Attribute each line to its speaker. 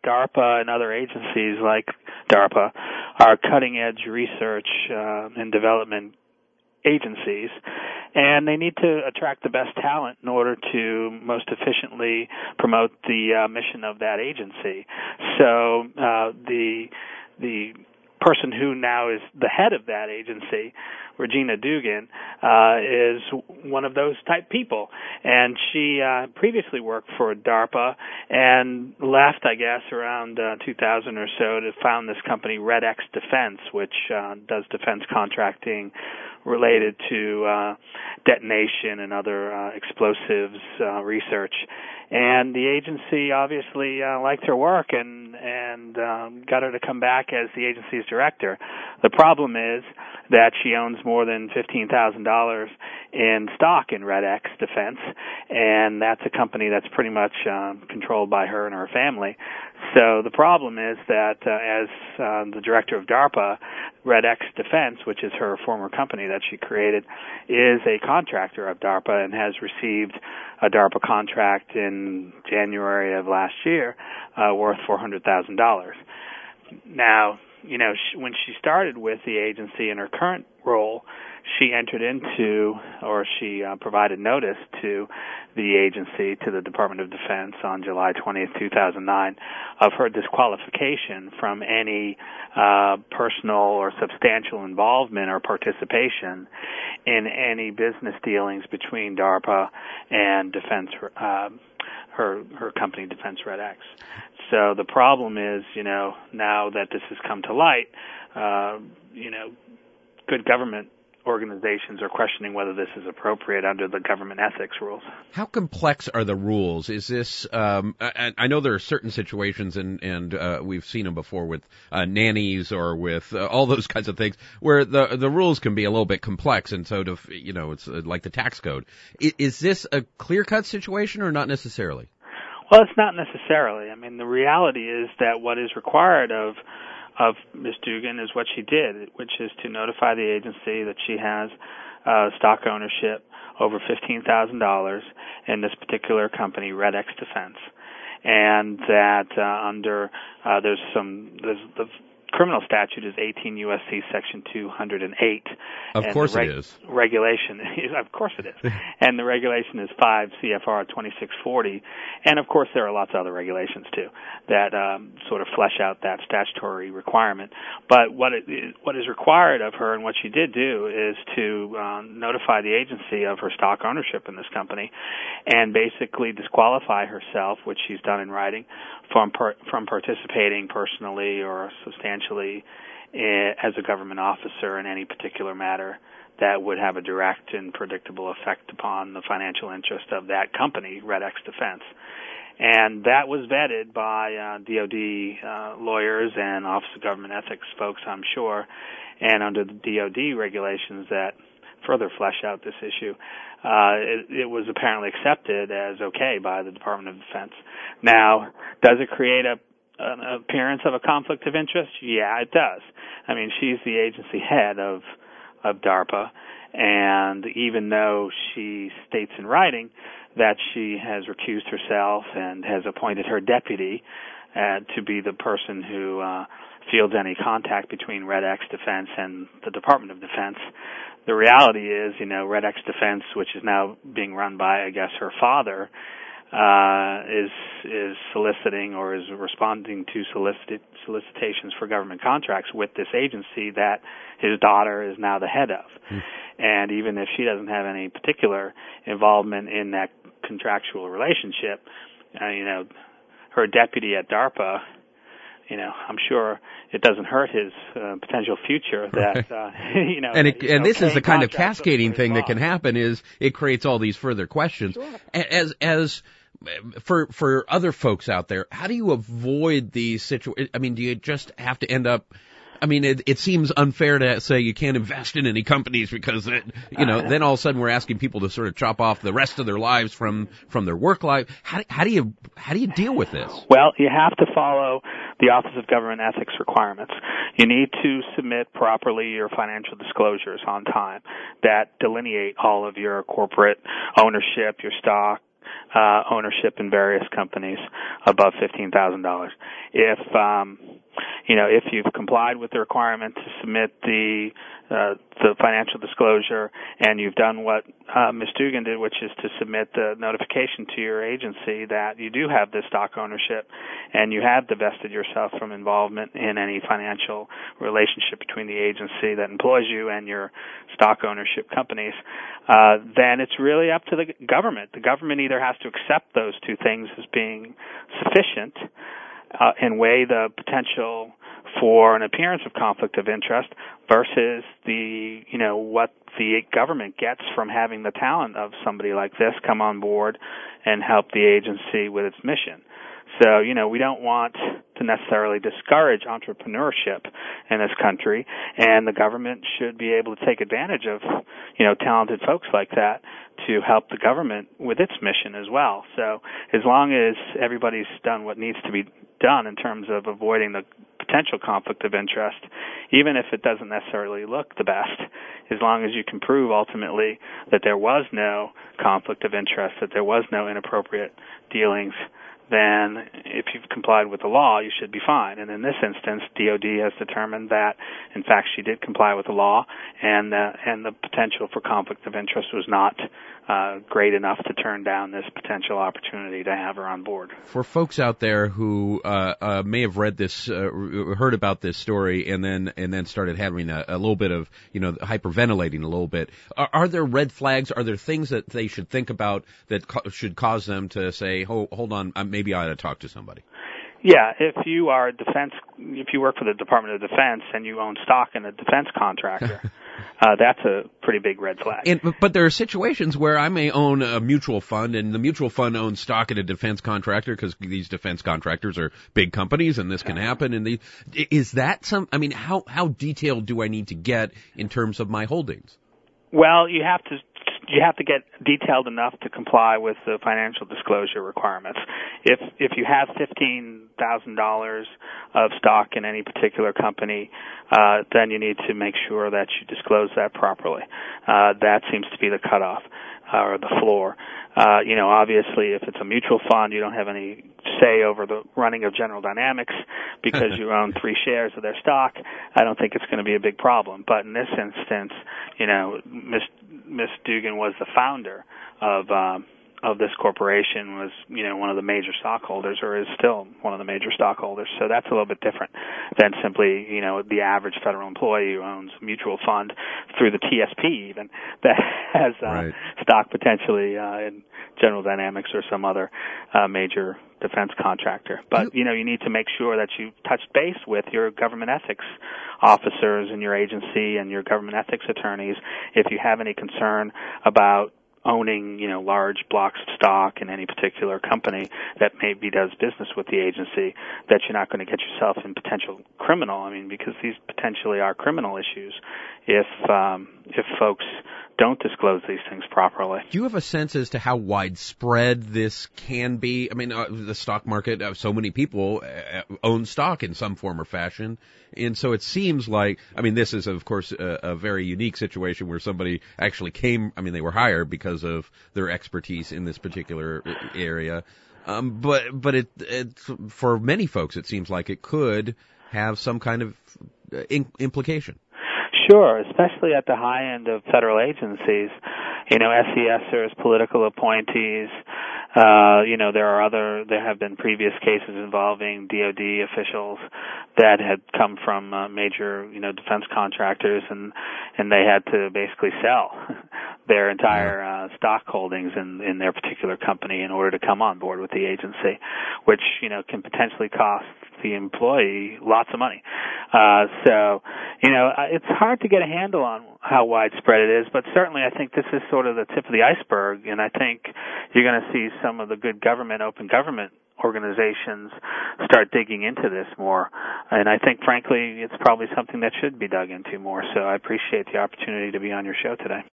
Speaker 1: DARPA and other agencies like DARPA are cutting-edge research and development agencies, and they need to attract the best talent in order to most efficiently promote the mission of that agency. So the person who now is the head of that agency, Regina Dugan, is one of those type people. And she previously worked for DARPA and left, I guess, around 2000 or so to found this company, Red X Defense, which does defense contracting related to detonation and other explosives research. And the agency obviously liked her work and got her to come back as the agency's director. The problem is that she owns more than $15,000 in stock in Red X Defense, and that's a company that's pretty much controlled by her and her family. So the problem is that as the director of DARPA, Red X Defense, which is her former company that she created, is a contractor of DARPA and has received a DARPA contract in January of last year worth $400,000. Now, you know, when she started with the agency in her current role, she entered into, or she provided notice to the agency, to the Department of Defense on July 20th, 2009, of her disqualification from any personal or substantial involvement or participation in any business dealings between DARPA and Defense, her company, Defense Red X. So the problem is, you know, now that this has come to light, you know, good government organizations are questioning whether this is appropriate under the government ethics rules.
Speaker 2: How complex are the rules? Is this, I know there are certain situations, and we've seen them before with nannies or with all those kinds of things, where the rules can be a little bit complex, and so, you know, it's like the tax code. Is this a clear-cut situation or not necessarily?
Speaker 1: Well, it's not necessarily. I mean, the reality is that what is required of Ms. Dugan is what she did, which is to notify the agency that she has stock ownership over $15,000 in this particular company, Red X Defense, and that there's the criminal statute is 18 U.S.C. Section 208.
Speaker 2: Of course it is.
Speaker 1: Regulation, of course it is. And the regulation is 5 CFR 2640. And, of course, there are lots of other regulations, too, that sort of flesh out that statutory requirement. But what is required of her and what she did do is to notify the agency of her stock ownership in this company and basically disqualify herself, which she's done in writing, from participating personally or substantially as a government officer in any particular matter that would have a direct and predictable effect upon the financial interest of that company, Red X Defense. And that was vetted by DOD lawyers and Office of Government Ethics folks, I'm sure, and under the DOD regulations that further flesh out this issue, it was apparently accepted as okay by the Department of Defense. Now, does it create an appearance of a conflict of interest? Yeah, it does. I mean, she's the agency head of DARPA, and even though she states in writing that she has recused herself and has appointed her deputy to be the person who fields any contact between Red X Defense and the Department of Defense, the reality is, you know, Red X Defense, which is now being run by, I guess, her father, is soliciting or is responding to solicitations for government contracts with this agency that his daughter is now the head of. And even if she doesn't have any particular involvement in that contractual relationship, you know, her deputy at DARPA, you know, I'm sure it doesn't hurt his potential future that, you know.
Speaker 2: And this is the kind of cascading thing that can happen, is it creates all these further questions. Sure. For other folks out there, how do you avoid these situations? I mean, do you just have to end up, I mean, it seems unfair to say you can't invest in any companies because, you know, then all of a sudden we're asking people to sort of chop off the rest of their lives from their work life. How do you deal with this?
Speaker 1: Well, you have to follow the Office of Government Ethics requirements. You need to submit properly your financial disclosures on time that delineate all of your corporate ownership, your stock, ownership in various companies above $15,000. If you've complied with the requirement to submit the financial disclosure, and you've done what Ms. Dugan did, which is to submit the notification to your agency that you do have this stock ownership and you have divested yourself from involvement in any financial relationship between the agency that employs you and your stock ownership companies, then it's really up to the government. The government either has to accept those two things as being sufficient and weigh the potential for an appearance of conflict of interest versus what the government gets from having the talent of somebody like this come on board and help the agency with its mission. So, we don't want to necessarily discourage entrepreneurship in this country, and the government should be able to take advantage of, talented folks like that to help the government with its mission as well. So as long as everybody's done what needs to be done in terms of avoiding the potential conflict of interest, even if it doesn't necessarily look the best, as long as you can prove ultimately that there was no conflict of interest, that there was no inappropriate dealings, then if you've complied with the law, you should be fine. And in this instance, DOD has determined that, in fact, she did comply with the law, and the potential for conflict of interest was not great enough to turn down this potential opportunity to have her on board.
Speaker 2: For folks out there who may have read this, heard about this story, and then started having a little bit of hyperventilating a little bit, are there red flags? Are there things that they should think about that should cause them to say, hold on, maybe I ought to talk to somebody?
Speaker 1: Yeah, if you work for the Department of Defense and you own stock in a defense contractor, that's a pretty big red flag.
Speaker 2: But there are situations where I may own a mutual fund, and the mutual fund owns stock in a defense contractor because these defense contractors are big companies, and this can happen. And is that how detailed do I need to get in terms of my holdings?
Speaker 1: Well, you have to get detailed enough to comply with the financial disclosure requirements. If you have $15,000 of stock in any particular company, then you need to make sure that you disclose that properly. That seems to be the cutoff or the floor. Obviously, if it's a mutual fund, you don't have any say over the running of General Dynamics because you own 3 shares of their stock. I don't think it's going to be a big problem. But in this instance, Ms. Dugan was the founder of this corporation, was one of the major stockholders, or is still one of the major stockholders. So that's a little bit different than simply the average federal employee who owns a mutual fund through the TSP even that has stock potentially in General Dynamics or some other major defense contractor. But you need to make sure that you touch base with your government ethics officers in your agency and your government ethics attorneys if you have any concern about owning, large blocks of stock in any particular company that maybe does business with the agency, that you're not going to get yourself in potential criminal. Because these potentially are criminal issues if folks don't disclose these things properly.
Speaker 2: Do you have a sense as to how widespread this can be? The stock market, so many people own stock in some form or fashion. And so it seems like, this is, of course, a very unique situation where somebody actually came, they were hired because of their expertise in this particular area. But it for many folks, it seems like it could have some kind of implication.
Speaker 1: Sure, especially at the high end of federal agencies. SESers, political appointees. There have been previous cases involving DOD officials that had come from major, defense contractors, and they had to basically sell their entire stock holdings in their particular company in order to come on board with the agency, which, can potentially cost the employee lots of money. It's hard to get a handle on how widespread it is, but certainly I think this is sort of the tip of the iceberg, and I think you're going to see some of the good government, open government organizations start digging into this more. And I think, frankly, it's probably something that should be dug into more. So I appreciate the opportunity to be on your show today.